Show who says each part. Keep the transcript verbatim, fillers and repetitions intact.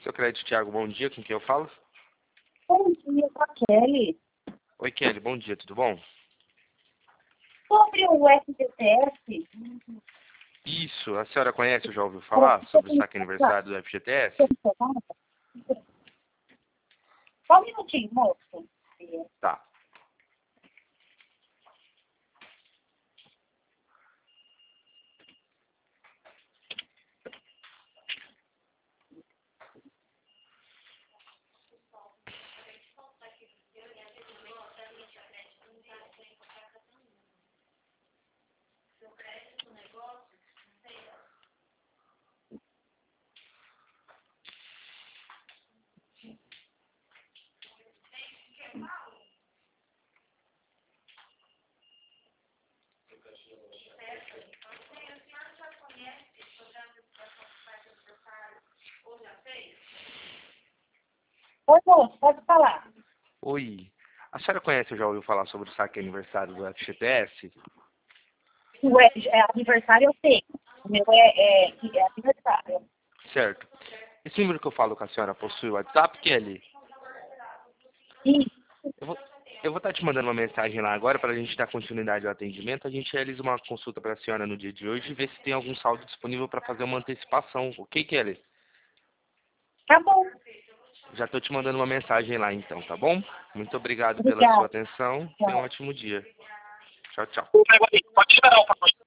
Speaker 1: Seu Crédito Thiago, bom dia, com quem eu falo?
Speaker 2: Bom dia, com a Kelly.
Speaker 1: Oi, Kelly, bom dia, tudo bom?
Speaker 2: Sobre o F G T S,
Speaker 1: Isso, a senhora conhece ou já ouviu falar sobre o saque aniversário do F G T S?
Speaker 2: só um minutinho, moço.
Speaker 1: Tá.
Speaker 2: Oi, moço, pode falar.
Speaker 1: Oi, a senhora conhece ou já ouviu falar sobre o saque aniversário do F G T S?
Speaker 2: O é, é aniversário eu sei. O meu é, é, é aniversário.
Speaker 1: Certo. Esse número que eu falo com a senhora possui o WhatsApp, Kelly?
Speaker 2: Sim,
Speaker 1: Eu vou eu vou estar te mandando uma mensagem lá agora para a gente dar continuidade ao atendimento. A gente realiza uma consulta para a senhora no dia de hoje e ver se tem algum saldo disponível para fazer uma antecipação. Ok, Kelly?
Speaker 2: tá bom.
Speaker 1: Já estou te mandando uma mensagem lá então, tá bom? Muito obrigado pela sua
Speaker 2: Obrigada.
Speaker 1: atenção. Tenha um
Speaker 2: Tchau.
Speaker 1: ótimo dia. Tchau, tchau.
Speaker 3: Pode esperar,